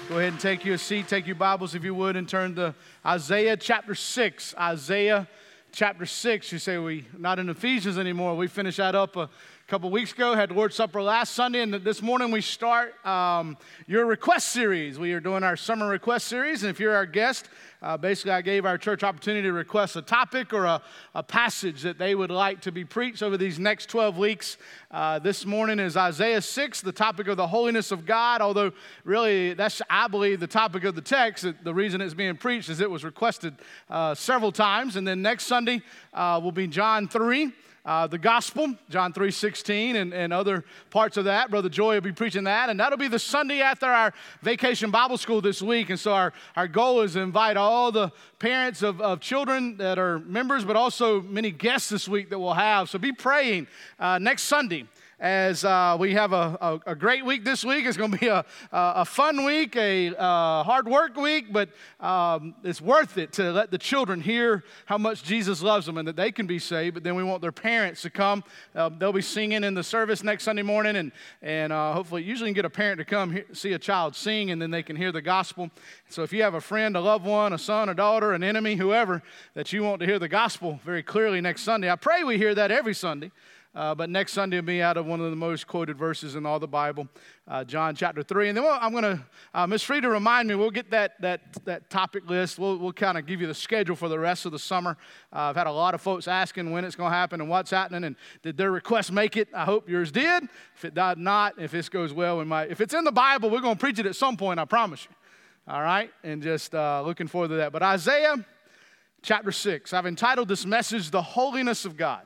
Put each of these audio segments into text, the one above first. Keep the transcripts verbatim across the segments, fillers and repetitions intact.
Go ahead and take your seat, take your Bibles if you would, and turn to Isaiah chapter six. Isaiah chapter six. You say, we not in Ephesians anymore. We finished that up a couple weeks ago, had the Lord's Supper last Sunday, and this morning we start um, your request series. We are doing our summer request series, and if you're our guest, uh, basically I gave our church opportunity to request a topic or a, a passage that they would like to be preached over these next twelve weeks. Uh, this morning is Isaiah six, the topic of the holiness of God, although really that's, I believe, the topic of the text. The reason it's being preached is it was requested uh, several times, and then next Sunday uh, will be John three. Uh, the gospel, John three sixteen, and, and other parts of that. Brother Joy will be preaching that, and that'll be the Sunday after our vacation Bible school this week. And so our, our goal is to invite all the parents of, of children that are members, but also many guests this week that we'll have. So be praying uh, next Sunday as uh, we have a, a, a great week this week. It's going to be a, a fun week, a uh, hard work week, but um, it's worth it to let the children hear how much Jesus loves them and that they can be saved. But then we want their parents to come. Uh, they'll be singing in the service next Sunday morning, and, and uh, hopefully usually you can get a parent to come hear, see a child sing, and then they can hear the gospel. So if you have a friend, a loved one, a son, a daughter, an enemy, whoever, that you want to hear the gospel very clearly next Sunday, I pray we hear that every Sunday. Uh, but next Sunday will be out of one of the most quoted verses in all the Bible, uh, John chapter three. And then we'll, I'm going to, uh, Miss Frida, remind me, we'll get that that that topic list. We'll, we'll kind of give you the schedule for the rest of the summer. Uh, I've had a lot of folks asking when it's going to happen and what's happening, and did their request make it? I hope yours did. If it did not, if this goes well, we might. If it's in the Bible, we're going to preach it at some point, I promise you. All right? And just uh, looking forward to that. But Isaiah chapter six, I've entitled this message, The Holiness of God.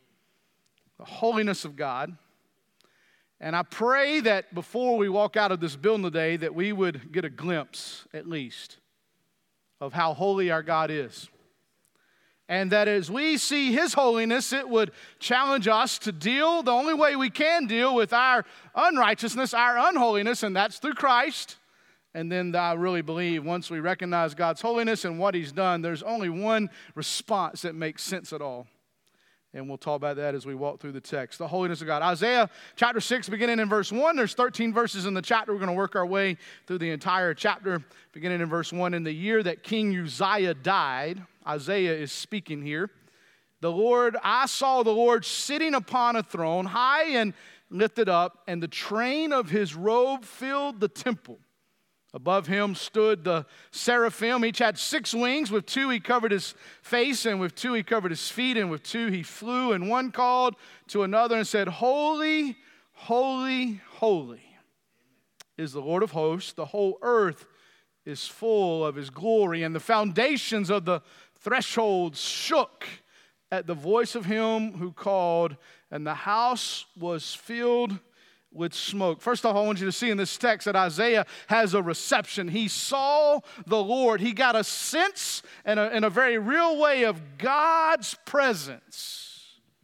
The holiness of God. And I pray that before we walk out of this building today that we would get a glimpse, at least, of how holy our God is. And that as we see His holiness, it would challenge us to deal the only way we can deal with our unrighteousness, our unholiness, and that's through Christ. And then I really believe once we recognize God's holiness and what He's done, there's only one response that makes sense at all. And we'll talk about that as we walk through the text. The holiness of God. Isaiah chapter six, beginning in verse one. There's thirteen verses in the chapter. We're going to work our way through the entire chapter, beginning in verse one. In the year that King Uzziah died, Isaiah is speaking here. The Lord, I saw the Lord sitting upon a throne, high and lifted up, and the train of His robe filled the temple. Above Him stood the seraphim. Each had six wings. With two He covered His face, and with two He covered His feet, and with two He flew. And one called to another and said, Holy, holy, holy is the Lord of hosts. The whole earth is full of His glory. And the foundations of the thresholds shook at the voice of Him who called, and the house was filled with smoke. First off, I want you to see in this text that Isaiah has a reception. He saw the Lord. He got a sense in a, in a very real way of God's presence.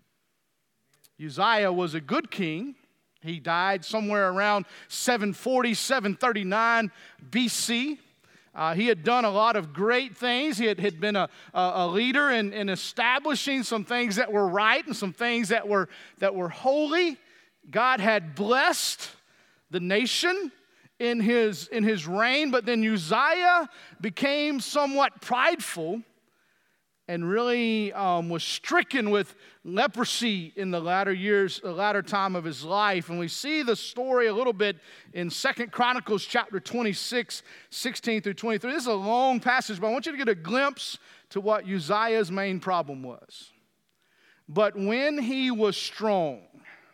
Uzziah was a good king. He died somewhere around seven forty, seven thirty-nine B C. Uh, he had done a lot of great things. He had, had been a, a, a leader in, in establishing some things that were right and some things that were, that were holy. God had blessed the nation in his, in his reign, but then Uzziah became somewhat prideful and really um, was stricken with leprosy in the latter years, the latter time of his life. And we see the story a little bit in Second Chronicles chapter twenty-six, sixteen through twenty-three. This is a long passage, but I want you to get a glimpse to what Uzziah's main problem was. But when he was strong,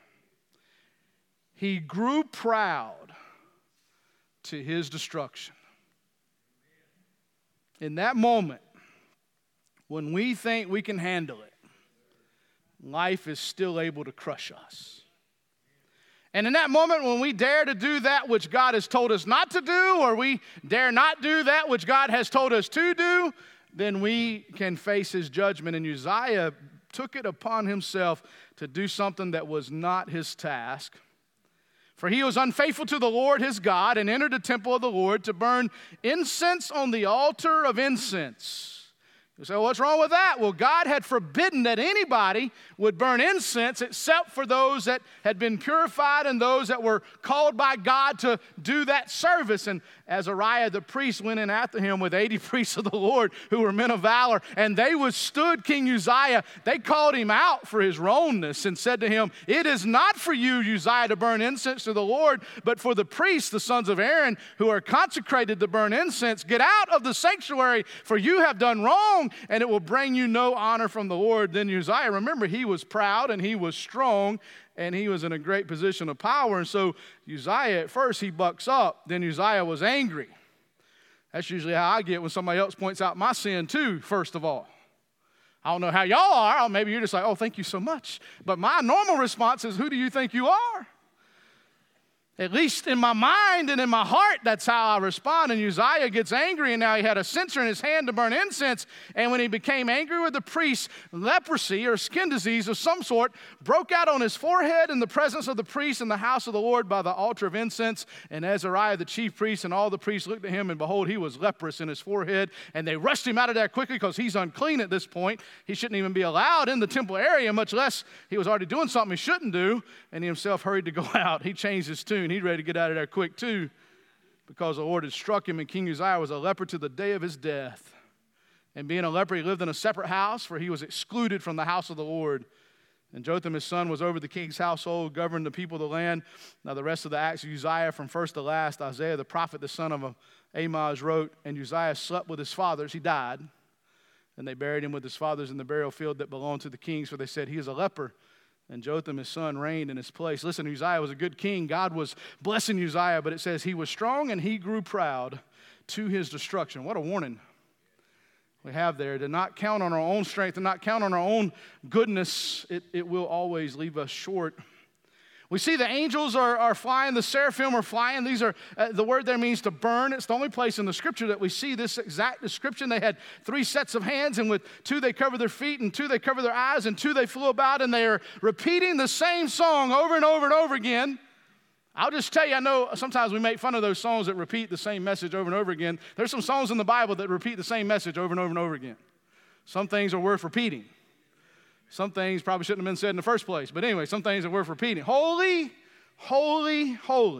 he grew proud to his destruction. In that moment, when we think we can handle it, life is still able to crush us. And in that moment, when we dare to do that which God has told us not to do, or we dare not do that which God has told us to do, then we can face His judgment. And Uzziah took it upon himself to do something that was not his task. For he was unfaithful to the Lord his God and entered the temple of the Lord to burn incense on the altar of incense. You say, well, what's wrong with that? Well, God had forbidden that anybody would burn incense except for those that had been purified and those that were called by God to do that service. And Azariah the priest went in after him with eighty priests of the Lord who were men of valor, and they withstood King Uzziah. They called him out for his wrongness and said to him, it is not for you, Uzziah, to burn incense to the Lord, but for the priests, the sons of Aaron, who are consecrated to burn incense. Get out of the sanctuary, for you have done wrong, and it will bring you no honor from the Lord. Then Uzziah, remember, he was proud and he was strong and he was in a great position of power. And so Uzziah, at first, he bucks up. Then Uzziah was angry. That's usually how I get when somebody else points out my sin too, first of all. I don't know how y'all are. Maybe you're just like, oh, thank you so much. But my normal response is, who do you think you are? At least in my mind and in my heart, that's how I respond. And Uzziah gets angry, and now he had a censer in his hand to burn incense. And when he became angry with the priests, leprosy or skin disease of some sort broke out on his forehead in the presence of the priests in the house of the Lord by the altar of incense. And Azariah, the chief priest, and all the priests looked at him, and behold, he was leprous in his forehead. And they rushed him out of there quickly because he's unclean at this point. He shouldn't even be allowed in the temple area, much less he was already doing something he shouldn't do. And he himself hurried to go out. He changed his tune. He's ready to get out of there quick too, because the Lord had struck him, and King Uzziah was a leper to the day of his death. And being a leper, he lived in a separate house, for he was excluded from the house of the Lord. And Jotham, his son, was over the king's household, governed the people of the land. Now the rest of the acts of Uzziah, from first to last, Isaiah the prophet, the son of Amoz, wrote. And Uzziah slept with his fathers. He died. And they buried him with his fathers in the burial field that belonged to the kings, for they said, he is a leper. And Jotham, his son, reigned in his place. Listen, Uzziah was a good king. God was blessing Uzziah, but it says he was strong and he grew proud to his destruction. What a warning we have there. To not count on our own strength, to not count on our own goodness, it, it will always leave us short. We see the angels are, are flying, the seraphim are flying. These are, uh, the word there means to burn. It's the only place in the scripture that we see this exact description. They had three sets of hands, and with two they covered their feet, and two they covered their eyes, and two they flew about, and they are repeating the same song over and over and over again. I'll just tell you, I know sometimes we make fun of those songs that repeat the same message over and over again. There's some songs in the Bible that repeat the same message over and over and over again. Some things are worth repeating. Some things probably shouldn't have been said in the first place. But anyway, some things are worth repeating. Holy, holy, holy.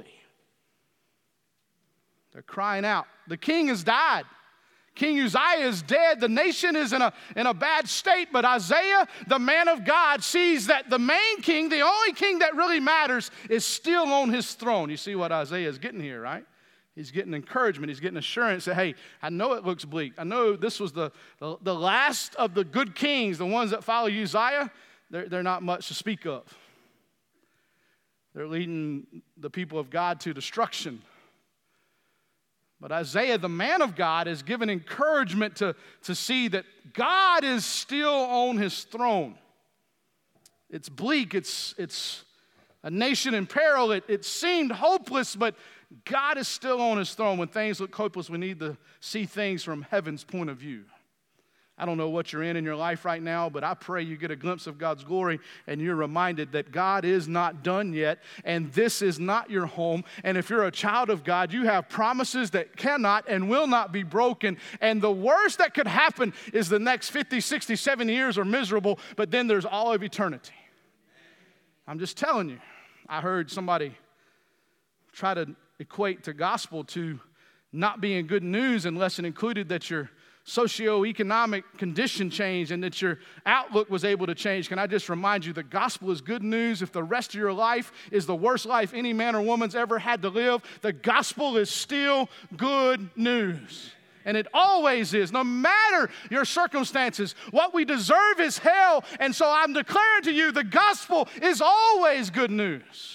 They're crying out. The king has died. King Uzziah is dead. The nation is in a, in a bad state. But Isaiah, the man of God, sees that the main king, the only king that really matters, is still on his throne. You see what Isaiah is getting here, right? He's getting encouragement. He's getting assurance that, hey, I know it looks bleak. I know this was the, the, the last of the good kings, the ones that follow Uzziah. They're, they're not much to speak of. They're leading the people of God to destruction. But Isaiah, the man of God, is given encouragement to, to see that God is still on his throne. It's bleak. It's, it's a nation in peril. It, it seemed hopeless, but God is still on his throne. When things look hopeless, we need to see things from heaven's point of view. I don't know what you're in in your life right now, but I pray you get a glimpse of God's glory and you're reminded that God is not done yet, and this is not your home. And if you're a child of God, you have promises that cannot and will not be broken. And the worst that could happen is the next fifty, sixty, seventy years are miserable, but then there's all of eternity. I'm just telling you. I heard somebody try to equate the gospel to not being good news unless it included that your socioeconomic condition changed and that your outlook was able to change. Can I just remind you, the gospel is good news. If the rest of your life is the worst life any man or woman's ever had to live, the gospel is still good news. And it always is, no matter your circumstances. What we deserve is hell, and so I'm declaring to you, the gospel is always good news.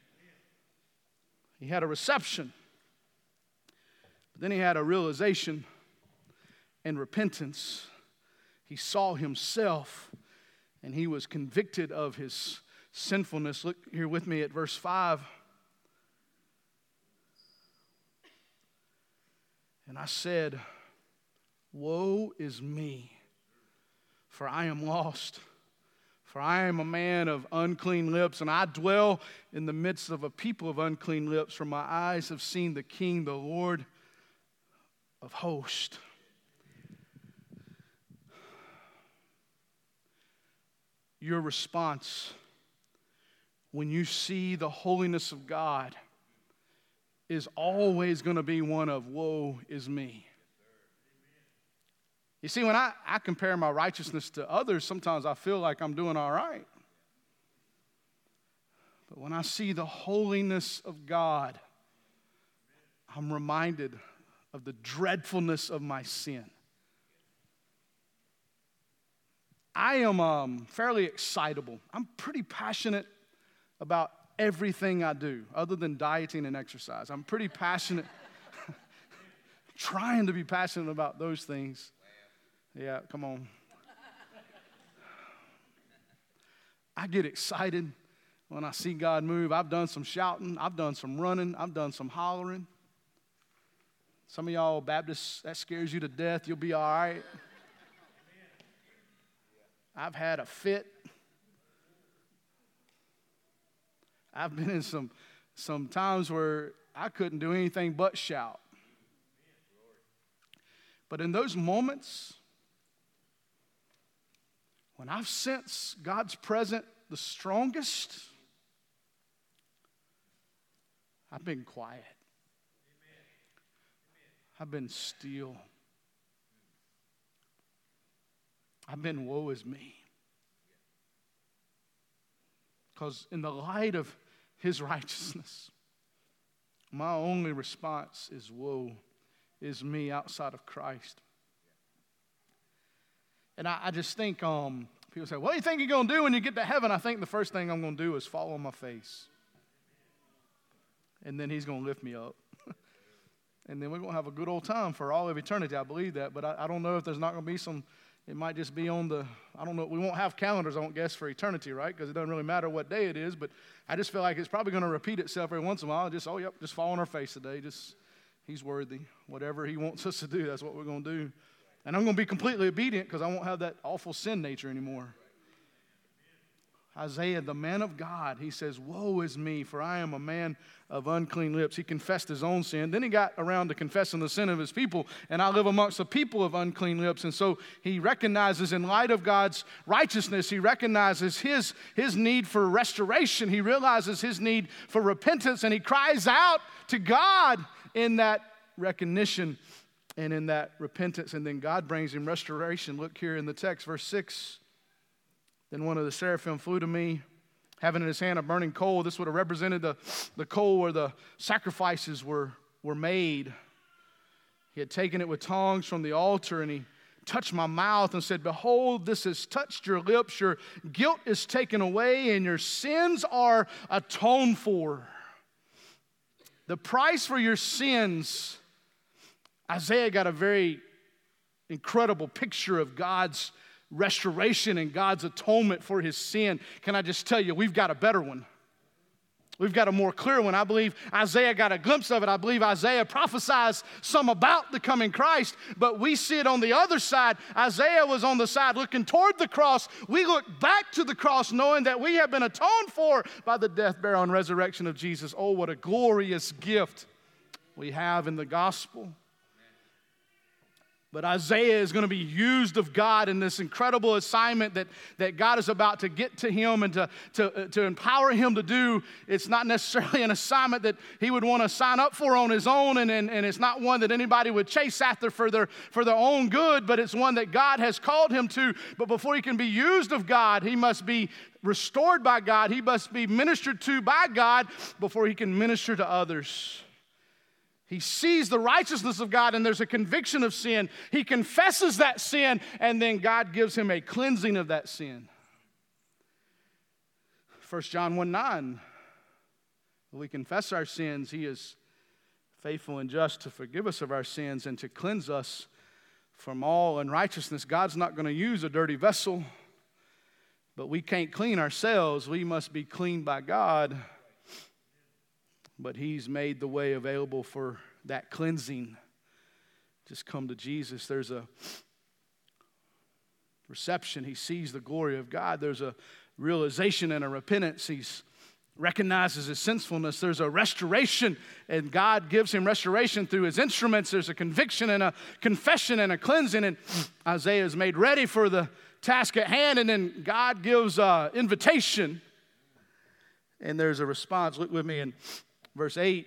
He had a reception, but then he had a realization and repentance. He saw himself, and he was convicted of his sinfulness. Look here with me at verse five. And I said, woe is me, for I am lost. For I am a man of unclean lips, and I dwell in the midst of a people of unclean lips, for my eyes have seen the King, the Lord of hosts. your response when you see the holiness of God is always going to be one of, woe is me. You see, when I, I compare my righteousness to others, sometimes I feel like I'm doing all right. But when I see the holiness of God, I'm reminded of the dreadfulness of my sin. I am um, fairly excitable. I'm pretty passionate about everything I do, other than dieting and exercise. I'm pretty passionate, trying to be passionate about those things. Yeah, come on. I get excited when I see God move. I've done some shouting. I've done some running. I've done some hollering. Some of y'all Baptists, that scares you to death. You'll be all right. I've had a fit. I've been in some, some times where I couldn't do anything but shout. But in those moments, when I've sensed God's presence the strongest, I've been quiet. I've been still. I've been woe is me. Because in the light of his righteousness, my only response is woe is me outside of Christ. And I, I just think, um, people say, what do you think you're going to do when you get to heaven? I think the first thing I'm going to do is fall on my face. And then he's going to lift me up. And then we're going to have a good old time for all of eternity. I believe that. But I, I don't know if there's not going to be some, it might just be on the, I don't know, we won't have calendars, I won't guess, for eternity, right? Because it doesn't really matter what day it is. But I just feel like it's probably going to repeat itself every once in a while. Just, oh, yep, just fall on our face today. Just, he's worthy. Whatever he wants us to do, that's what we're going to do. And I'm going to be completely obedient because I won't have that awful sin nature anymore. Isaiah, the man of God, he says, woe is me, for I am a man of unclean lips. He confessed his own sin. Then he got around to confessing the sin of his people. And I live amongst a people of unclean lips. And so he recognizes, in light of God's righteousness, he recognizes his, his need for restoration. He realizes his need for repentance. And he cries out to God in that recognition and in that repentance. And then God brings him restoration. Look here in the text, verse six. Then one of the seraphim flew to me, having in his hand a burning coal. This would have represented the, the coal where the sacrifices were, were made. He had taken it with tongs from the altar, and he touched my mouth and said, behold, this has touched your lips. Your guilt is taken away, and your sins are atoned for. The price for your sins, Isaiah got a very incredible picture of God's restoration and God's atonement for his sin. Can I just tell you, we've got a better one. We've got a more clear one. I believe Isaiah got a glimpse of it. I believe Isaiah prophesies some about the coming Christ, but we see it on the other side. Isaiah was on the side looking toward the cross. We look back to the cross knowing that we have been atoned for by the death, burial, and resurrection of Jesus. Oh, what a glorious gift we have in the gospel. But Isaiah is going to be used of God in this incredible assignment that, that God is about to get to him and to, to, to empower him to do. It's not necessarily an assignment that he would want to sign up for on his own, and, and, and it's not one that anybody would chase after for their, for their own good, but it's one that God has called him to. But before he can be used of God, he must be restored by God. He must be ministered to by God before he can minister to others. He sees the righteousness of God, and there's a conviction of sin. He confesses that sin, and then God gives him a cleansing of that sin. First John one nine, when we confess our sins, he is faithful and just to forgive us of our sins and to cleanse us from all unrighteousness. God's not going to use a dirty vessel, but we can't clean ourselves. We must be cleaned by God. But he's made the way available for that cleansing. Just come to Jesus. There's a reception. He sees the glory of God. There's a realization and a repentance. He recognizes his sinfulness. There's a restoration, and God gives him restoration through his instruments. There's a conviction and a confession and a cleansing. And Isaiah is made ready for the task at hand, and then God gives uh, invitation, and there's a response. Look with me in verse eight.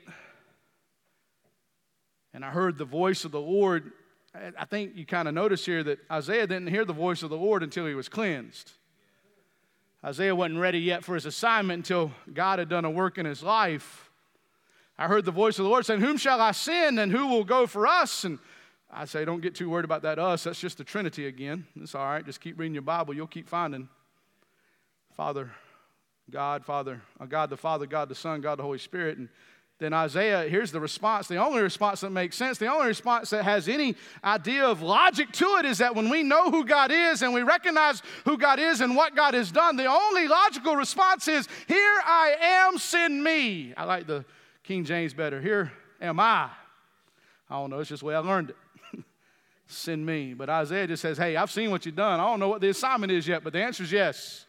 And I heard the voice of the Lord. I think you kind of notice here that Isaiah didn't hear the voice of the Lord until he was cleansed. Isaiah wasn't ready yet for his assignment until God had done a work in his life. I heard the voice of the Lord saying, whom shall I send, and who will go for us? And I say, don't get too worried about that us. That's just the Trinity again. It's all right. Just keep reading your Bible. You'll keep finding Father, God, Father, uh, God the Father, God the Son, God the Holy Spirit. And then Isaiah, here's the response. The only response that makes sense, the only response that has any idea of logic to it is that when we know who God is and we recognize who God is and what God has done, the only logical response is, here I am, send me. I like the King James better. Here am I. I don't know, it's just the way I learned it. Send me. But Isaiah just says, hey, I've seen what you've done. I don't know what the assignment is yet, but the answer is yes.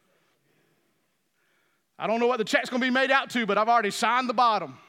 I don't know what the check's going to be made out to, but I've already signed the bottom.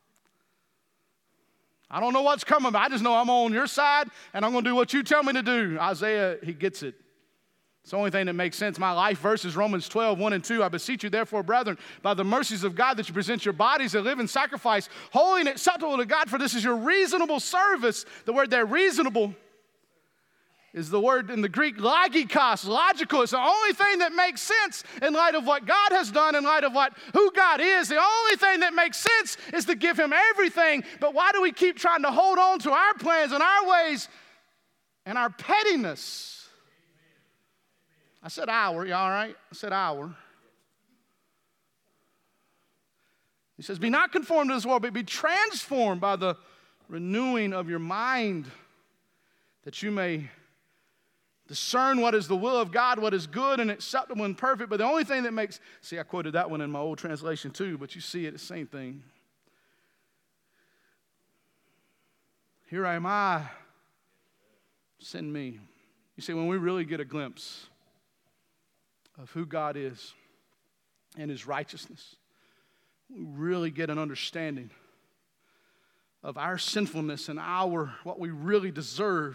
I don't know what's coming, but I just know I'm on your side, and I'm going to do what you tell me to do. Isaiah, he gets it. It's the only thing that makes sense. My life verse is Romans twelve, one and two. I beseech you, therefore, brethren, by the mercies of God, that you present your bodies a living sacrifice, holy and acceptable to God, for this is your reasonable service. The word there, reasonable, is the word in the Greek logikos, logical. It's the only thing that makes sense in light of what God has done, in light of what who God is. The only thing that makes sense is to give him everything. But why do we keep trying to hold on to our plans and our ways and our pettiness? I said our, you all right? I said our. He says, be not conformed to this world, but be transformed by the renewing of your mind, that you may discern what is the will of God, what is good and acceptable and perfect. But the only thing that makes, see, I quoted that one in my old translation too, but you see it, the same thing. Here am I, send me. You see, when we really get a glimpse of who God is and his righteousness, we really get an understanding of our sinfulness and our, what we really deserve.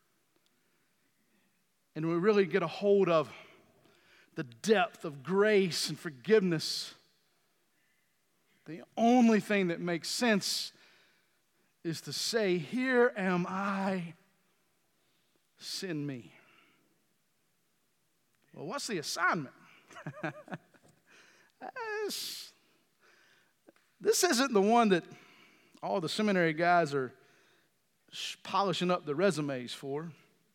And we really get a hold of the depth of grace and forgiveness. The only thing that makes sense is to say, here am I, send me. Well, what's the assignment? this, this isn't the one that all the seminary guys are polishing up the resumes for.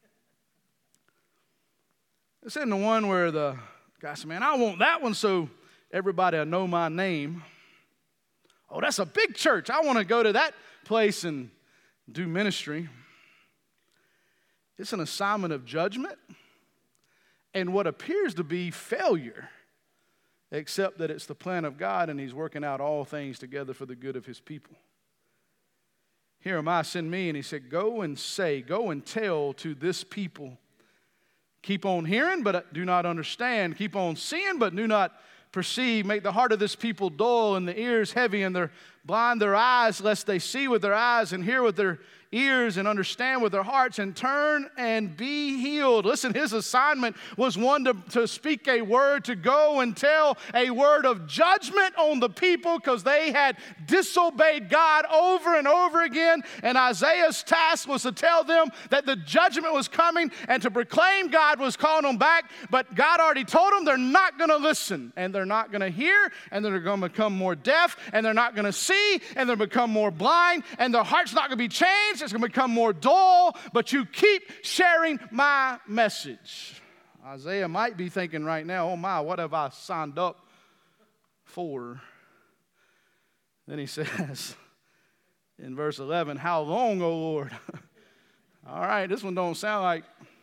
This isn't the one where the guy said, man, I want that one so everybody will know my name. Oh, that's a big church. I want to go to that place and do ministry. It's an assignment of judgment and what appears to be failure, except that it's the plan of God and he's working out all things together for the good of his people. Here am I, send me. And he said, go and say, go and tell to this people. Keep on hearing, but do not understand. Keep on seeing, but do not perceive. Make the heart of this people dull and the ears heavy, and their blind their eyes, lest they see with their eyes and hear with their ears and understand with their hearts and turn and be healed. Listen, his assignment was one to, to speak a word, to go and tell a word of judgment on the people because they had disobeyed God over and over again. And Isaiah's task was to tell them that the judgment was coming and to proclaim God was calling them back. But God already told them they're not going to listen and they're not going to hear and they're going to become more deaf and they're not going to see and they'll become more blind and their heart's not going to be changed. It's going to become more dull, but you keep sharing my message. Isaiah might be thinking right now, oh my, what have I signed up for? Then he says in verse eleven, how long, O Lord? All right, this one don't sound like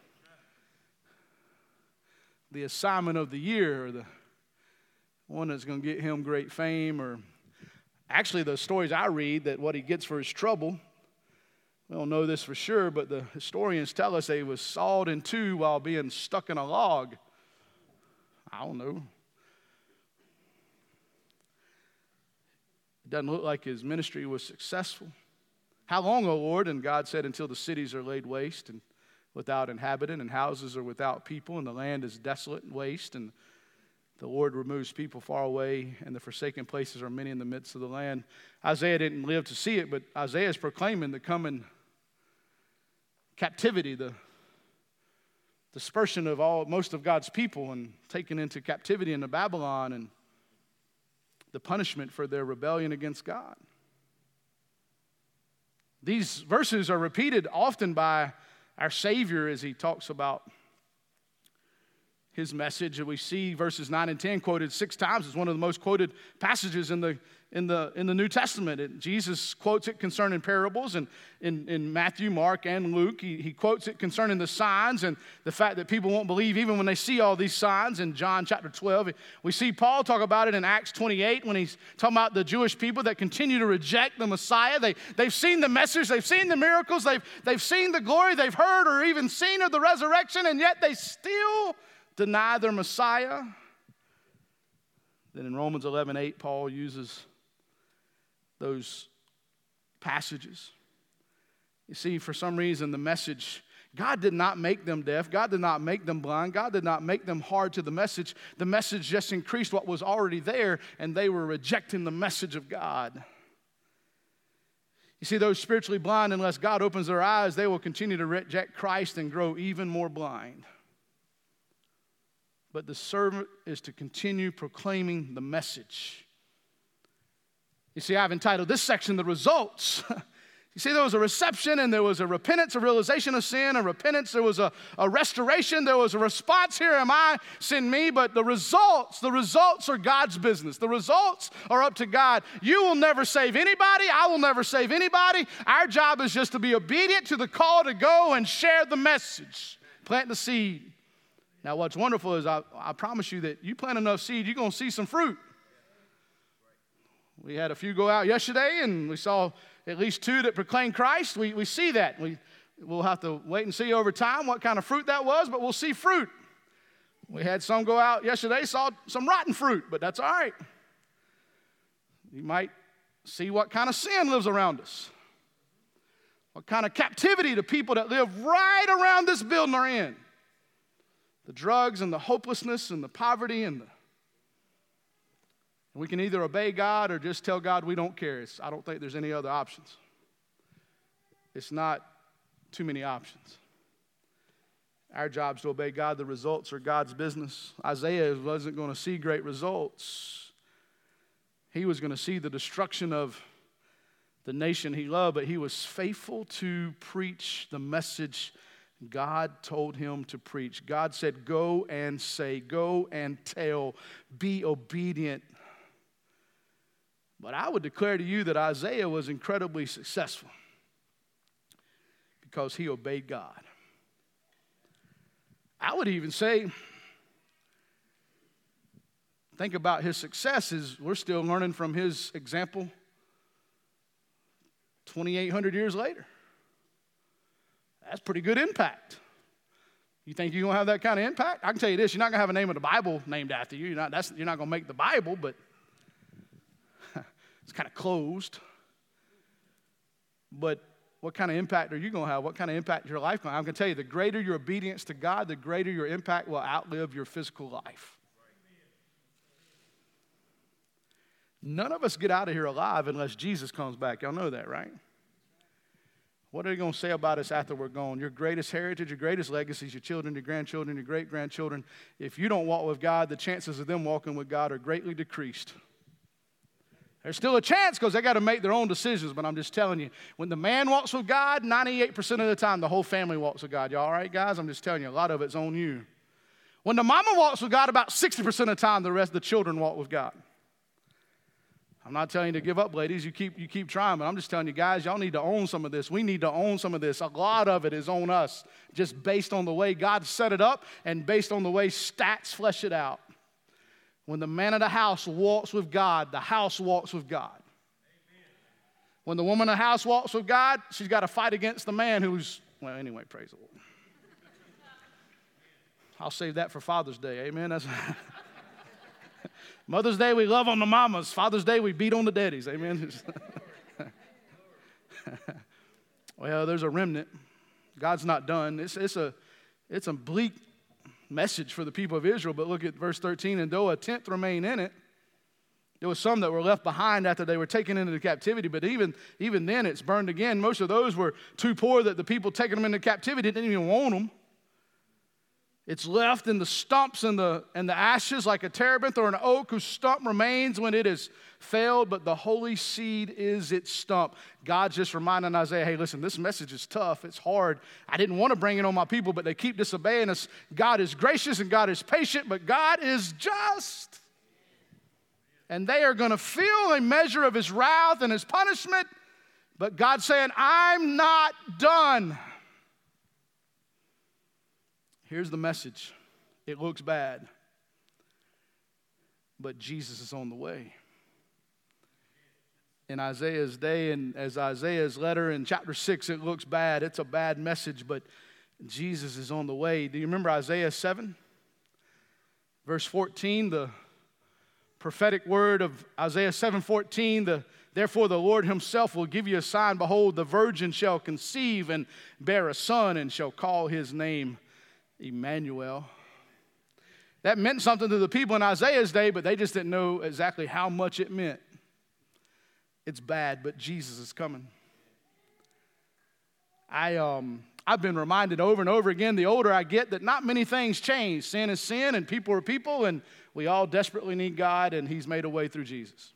the assignment of the year or the one that's going to get him great fame, or actually the stories I read that what he gets for his trouble. We don't know this for sure, but the historians tell us that he was sawed in two while being stuck in a log. I don't know. It doesn't look like his ministry was successful. How long, O Lord? And God said, until the cities are laid waste and without inhabitant, and houses are without people, and the land is desolate and waste, and the Lord removes people far away, and the forsaken places are many in the midst of the land. Isaiah didn't live to see it, but Isaiah is proclaiming the coming captivity, the dispersion of all most of God's people and taken into captivity into Babylon, and the punishment for their rebellion against God. These verses are repeated often by our Savior as he talks about his message. And we see verses nine and ten quoted six times. It's one of the most quoted passages in the in the in the New Testament. And Jesus quotes it concerning parables, and in, in Matthew, Mark, and Luke, he, he quotes it concerning the signs and the fact that people won't believe even when they see all these signs. In John chapter twelve, we see Paul talk about it in Acts twenty-eight when he's talking about the Jewish people that continue to reject the Messiah. They, they've seen the message, they've seen the miracles, they've, they've seen the glory, they've heard or even seen of the resurrection, and yet they still deny their Messiah. Then in Romans eleven eight, Paul uses those passages. You see, for some reason, the message, God did not make them deaf. God did not make them blind. God did not make them hard to the message. The message just increased what was already there, and they were rejecting the message of God. You see, those spiritually blind, unless God opens their eyes, they will continue to reject Christ and grow even more blind. But the servant is to continue proclaiming the message. You see, I've entitled this section, The Results. You see, there was a reception, and there was a repentance, a realization of sin, a repentance, there was a, a restoration, there was a response, here am I, send me. But the results, the results are God's business. The results are up to God. You will never save anybody. I will never save anybody. Our job is just to be obedient to the call to go and share the message, plant the seed. Now, what's wonderful is I, I promise you that you plant enough seed, you're going to see some fruit. We had a few go out yesterday, and we saw at least two that proclaimed Christ. We, we see that. We, we'll have to wait and see over time what kind of fruit that was, but we'll see fruit. We had some go out yesterday, saw some rotten fruit, but that's all right. You might see what kind of sin lives around us, what kind of captivity the people that live right around this building are in. The drugs and the hopelessness and the poverty and the And we can either obey God or just tell God we don't care. It's, I don't think there's any other options. It's not too many options. Our job is to obey God. The results are God's business. Isaiah wasn't going to see great results. He was going to see the destruction of the nation he loved, but he was faithful to preach the message God told him to preach. God said, go and say, go and tell, be obedient. But I would declare to you that Isaiah was incredibly successful because he obeyed God. I would even say, think about his successes. We're still learning from his example twenty-eight hundred years later. That's pretty good impact. You think you're going to have that kind of impact? I can tell you this, you're not going to have a name of the Bible named after you. You're not, that's, you're not going to make the Bible, but it's kind of closed. But what kind of impact are you going to have? What kind of impact is your life going to have? I'm going to tell you, the greater your obedience to God, the greater your impact will outlive your physical life. None of us get out of here alive unless Jesus comes back. Y'all know that, right? What are they going to say about us after we're gone? Your greatest heritage, your greatest legacies, your children, your grandchildren, your great-grandchildren. If you don't walk with God, the chances of them walking with God are greatly decreased. There's still a chance because they got to make their own decisions, but I'm just telling you, when the man walks with God, ninety-eight percent of the time, the whole family walks with God. Y'all all right, guys? I'm just telling you, a lot of it's on you. When the mama walks with God, about sixty percent of the time, the rest of the children walk with God. I'm not telling you to give up, ladies. You keep, you keep trying, but I'm just telling you, guys, y'all need to own some of this. We need to own some of this. A lot of it is on us, just based on the way God set it up and based on the way stats flesh it out. When the man of the house walks with God, the house walks with God. Amen. When the woman of the house walks with God, she's got to fight against the man who's, well, anyway, praise the Lord. I'll save that for Father's Day, amen? That's Mother's Day, we love on the mamas. Father's Day, we beat on the daddies, amen? Well, there's a remnant. God's not done. It's, it's, a, it's a bleak message for the people of Israel, but look at verse thirteen. And though a tenth remain in it, there was some that were left behind after they were taken into captivity, but even, even then it's burned again. Most of those were too poor that the people taking them into captivity didn't even want them. It's left in the stumps and the, and the ashes like a terebinth or an oak whose stump remains when it is failed, but the holy seed is its stump. God's just reminding Isaiah, hey, listen, this message is tough. It's hard. I didn't want to bring it on my people, but they keep disobeying us. God is gracious and God is patient, but God is just. And they are going to feel a measure of his wrath and his punishment, but God's saying, I'm not done. Here's the message. It looks bad, but Jesus is on the way. In Isaiah's day, and as Isaiah's letter in chapter six, it looks bad. It's a bad message, but Jesus is on the way. Do you remember Isaiah seven? Verse fourteen, the prophetic word of Isaiah seven fourteen, the, therefore the Lord himself will give you a sign. Behold, the virgin shall conceive and bear a son and shall call his name Emmanuel. That meant something to the people in Isaiah's day, but they just didn't know exactly how much it meant. It's bad, but Jesus is coming. I, um, I've been reminded over and over again, the older I get, that not many things change. Sin is sin, and people are people, and we all desperately need God, and he's made a way through Jesus.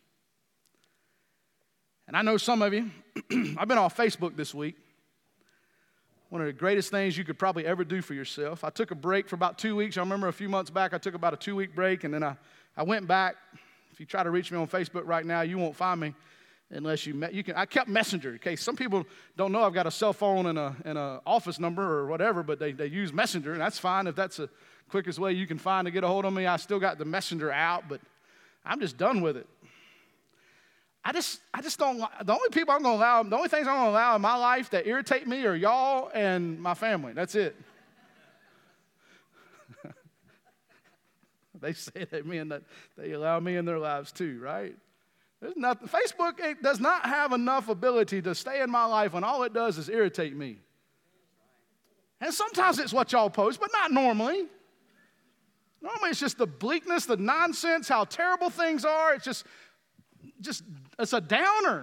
And I know some of you, I've been on Facebook this week. One of the greatest things you could probably ever do for yourself. I took a break for about two weeks. I remember a few months back, I took about a two-week break, and then I, I went back. If you try to reach me on Facebook right now, you won't find me unless you met. You can. I kept Messenger. Okay, some people don't know I've got a cell phone and a and a office number or whatever, but they, they use Messenger, and that's fine if that's the quickest way you can find to get a hold of me. I still got the Messenger out, but I'm just done with it. I just, I just don't, the only people I'm going to allow, the only things I'm going to allow in my life that irritate me are y'all and my family. That's it. They say that mean that they allow me in their lives too, right? There's nothing, Facebook it does not have enough ability to stay in my life when all it does is irritate me. And sometimes it's what y'all post, but not normally. Normally it's just the bleakness, the nonsense, how terrible things are. It's just, just, it's a downer.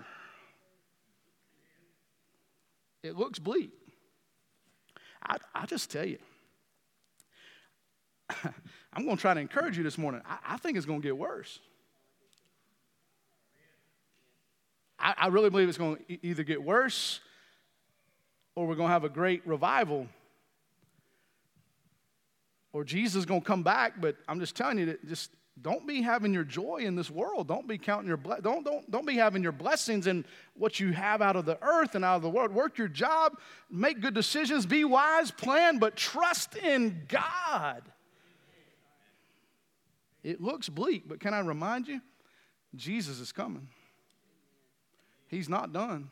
It looks bleak. I, I just tell you, I'm going to try to encourage you this morning. I, I think it's going to get worse. I, I really believe it's going to e- either get worse or we're going to have a great revival or Jesus is going to come back. But I'm just telling you that just don't be having your joy in this world. Don't be counting your ble- don't don't don't be having your blessings in what you have out of the earth and out of the world. Work your job, make good decisions, be wise, plan, but trust in God. It looks bleak, but can I remind you? Jesus is coming. He's not done.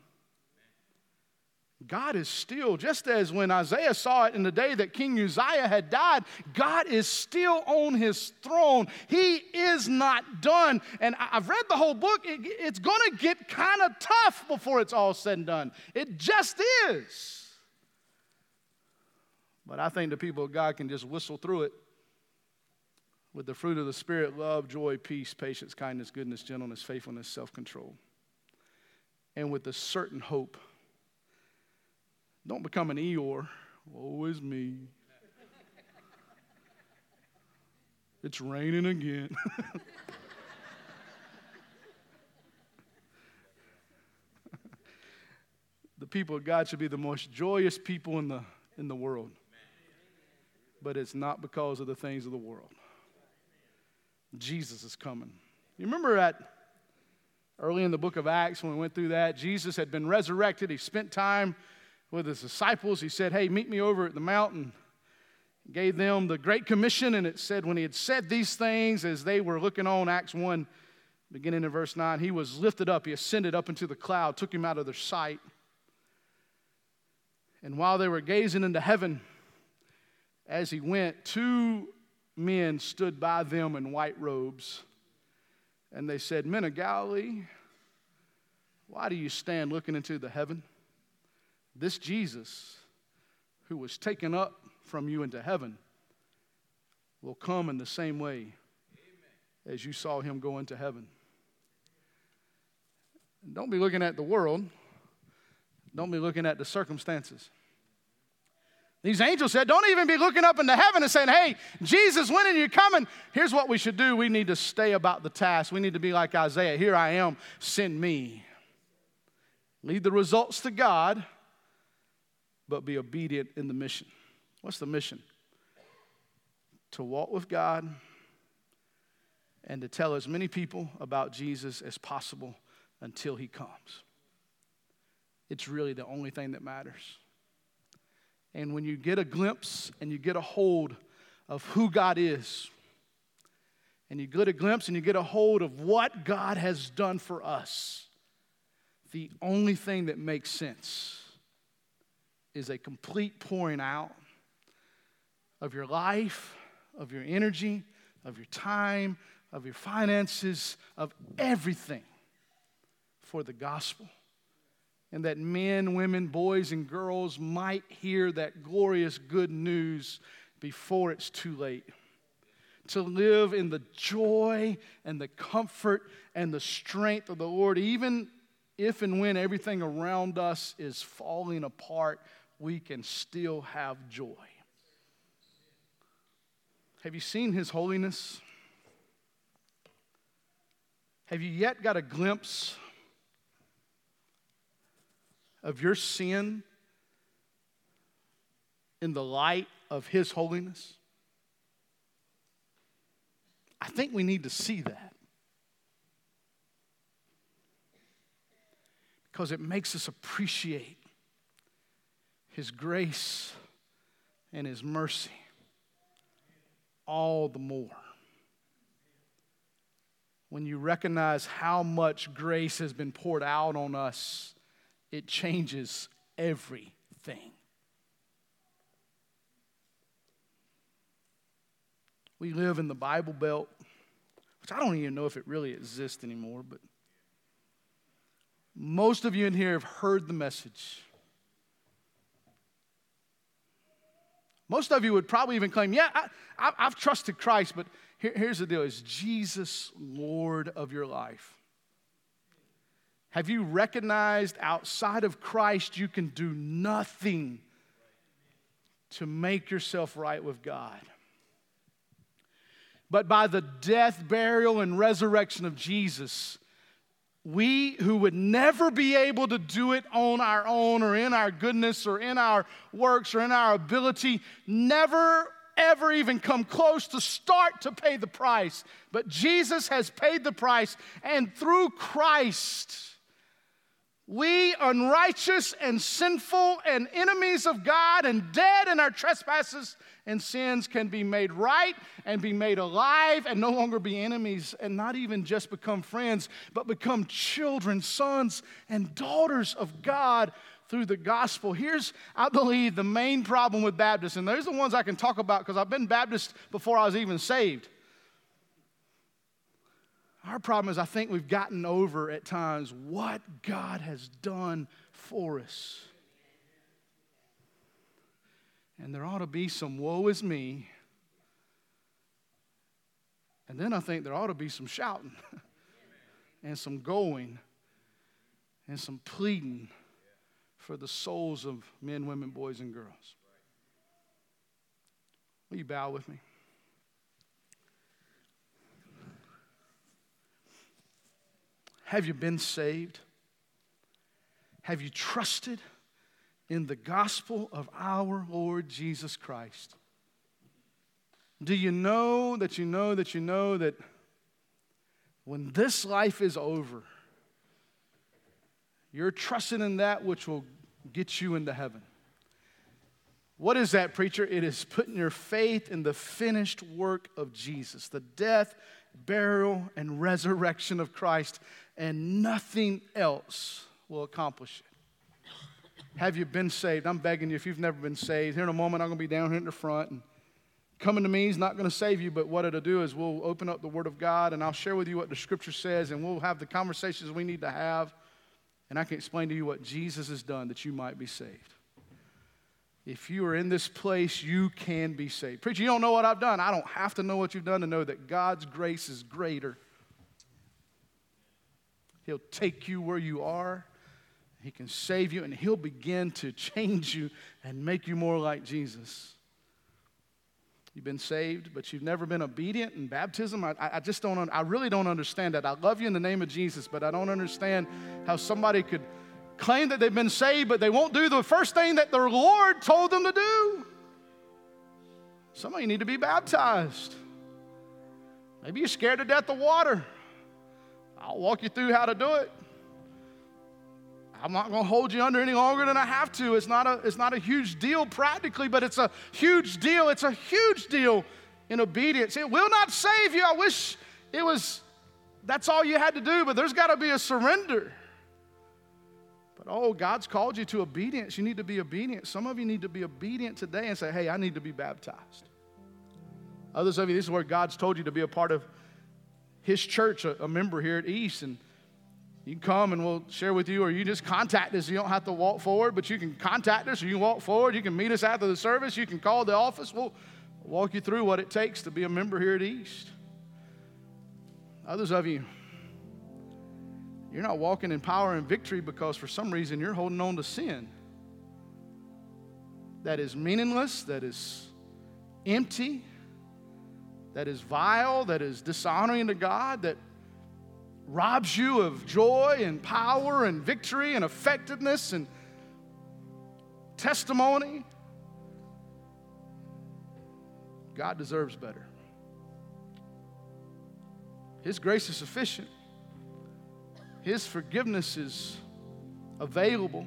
God is still, just as when Isaiah saw it in the day that King Uzziah had died, God is still on his throne. He is not done. And I've read the whole book. It, it's going to get kind of tough before it's all said and done. It just is. But I think the people of God can just whistle through it with the fruit of the Spirit: love, joy, peace, patience, kindness, goodness, gentleness, faithfulness, self-control. And with a certain hope. Don't become an Eeyore. Woe is me. It's raining again. The people of God should be the most joyous people in the, in the world. But it's not because of the things of the world. Jesus is coming. You remember at early in the book of Acts when we went through that, Jesus had been resurrected. He spent time with his disciples. He said, hey, meet me over at the mountain. He gave them the Great Commission, and it said when he had said these things, as they were looking on, Acts one, beginning in verse nine, he was lifted up. He ascended up into the cloud, took him out of their sight. And while they were gazing into heaven, as he went, two men stood by them in white robes. And they said, men of Galilee, why do you stand looking into the heaven? This Jesus, who was taken up from you into heaven will come in the same way Amen. As you saw him go into heaven. And don't be looking at the world. Don't be looking at the circumstances. These angels said, don't even be looking up into heaven and saying, hey, Jesus, when are you coming? Here's what we should do. We need to stay about the task. We need to be like Isaiah. Here I am, send me. Leave the results to God, but be obedient in the mission. What's the mission? To walk with God and to tell as many people about Jesus as possible until he comes. It's really the only thing that matters. And when you get a glimpse and you get a hold of who God is, and you get a glimpse and you get a hold of what God has done for us, the only thing that makes sense is a complete pouring out of your life, of your energy, of your time, of your finances, of everything for the gospel. And that men, women, boys, and girls might hear that glorious good news before it's too late. To live in the joy and the comfort and the strength of the Lord, even if and when everything around us is falling apart, we can still have joy. Have you seen his holiness? Have you yet got a glimpse of your sin in the light of his holiness? I think we need to see that. Because it makes us appreciate his grace and his mercy all the more. When you recognize how much grace has been poured out on us, it changes everything. We live in the Bible Belt, which I don't even know if it really exists anymore, but most of you in here have heard the message. Most of you would probably even claim, yeah, I, I, I've trusted Christ, but here, here's the deal. Is Jesus Lord of your life? Have you recognized outside of Christ you can do nothing to make yourself right with God? But by the death, burial, and resurrection of Jesus, we who would never be able to do it on our own or in our goodness or in our works or in our ability, never ever even come close to start to pay the price. But Jesus has paid the price, and through Christ, we, unrighteous and sinful and enemies of God and dead in our trespasses and sins, can be made right and be made alive and no longer be enemies, and not even just become friends, but become children, sons, and daughters of God through the gospel. Here's, I believe, the main problem with Baptists, and those are the ones I can talk about because I've been Baptist before I was even saved. Our problem is I think we've gotten over at times what God has done for us. And there ought to be some woe is me. And then I think there ought to be some shouting and some going and some pleading for the souls of men, women, boys, and girls. Will you bow with me? Have you been saved? Have you trusted in the gospel of our Lord Jesus Christ? Do you know that you know that you know that when this life is over, you're trusting in that which will get you into heaven? What is that, preacher? It is putting your faith in the finished work of Jesus, the death, burial, and resurrection of Christ, and nothing else will accomplish it. Have you been saved? I'm begging you, if you've never been saved, here in a moment I'm going to be down here in the front, and coming to me is not going to save you, but what it'll do is we'll open up the Word of God, and I'll share with you what the Scripture says, and we'll have the conversations we need to have, and I can explain to you what Jesus has done that you might be saved. If you are in this place, you can be saved. Preacher, you don't know what I've done. I don't have to know what you've done to know that God's grace is greater. He'll take you where you are. He can save you, and He'll begin to change you and make you more like Jesus. You've been saved, but you've never been obedient in baptism. I, I just don't, I really don't understand that. I love you in the name of Jesus, but I don't understand how somebody could claim that they've been saved, but they won't do the first thing that their Lord told them to do. Some of you need to be baptized. Maybe you're scared to death of water. I'll walk you through how to do it. I'm not going to hold you under any longer than I have to. It's not a, it's not a huge deal practically, but it's a huge deal. It's a huge deal in obedience. It will not save you. I wish it was, that's all you had to do, but there's got to be a surrender. But oh, God's called you to obedience. You need to be obedient. Some of you need to be obedient today and say, hey, I need to be baptized. Others of you, this is where God's told you to be a part of His church, a, a member here at East, and you can come and we'll share with you, or you just contact us. You don't have to walk forward, but you can contact us, or you can walk forward. You can meet us after the service. You can call the office. We'll walk you through what it takes to be a member here at East. Others of you, you're not walking in power and victory because for some reason you're holding on to sin that is meaningless, that is empty, that is vile, that is dishonoring to God, that robs you of joy and power and victory and effectiveness and testimony. God deserves better. His grace is sufficient. His forgiveness is available.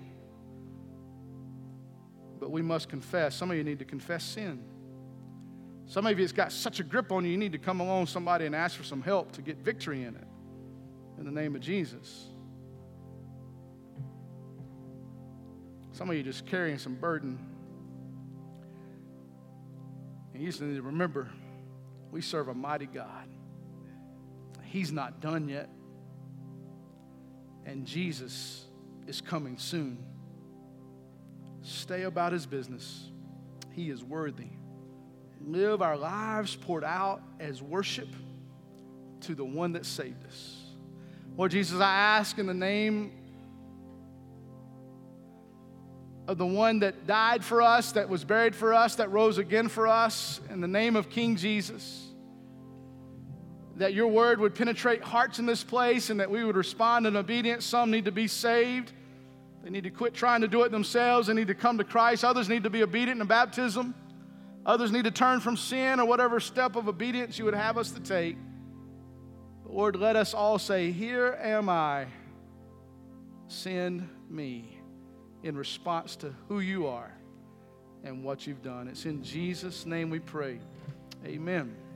But we must confess. Some of you need to confess sin. Some of you, it's got such a grip on you, you need to come along somebody and ask for some help to get victory in it. In the name of Jesus. Some of you just carrying some burden. And you just need to remember, we serve a mighty God. He's not done yet. And Jesus is coming soon. Stay about His business. He is worthy. Live our lives poured out as worship to the one that saved us. Lord Jesus, I ask in the name of the one that died for us, that was buried for us, that rose again for us, in the name of King Jesus, that your word would penetrate hearts in this place and that we would respond in obedience. Some need to be saved. They need to quit trying to do it themselves. They need to come to Christ. Others need to be obedient in baptism. Others need to turn from sin or whatever step of obedience you would have us to take. Lord, let us all say, here am I, send me, in response to who you are and what you've done. It's in Jesus' name we pray. Amen.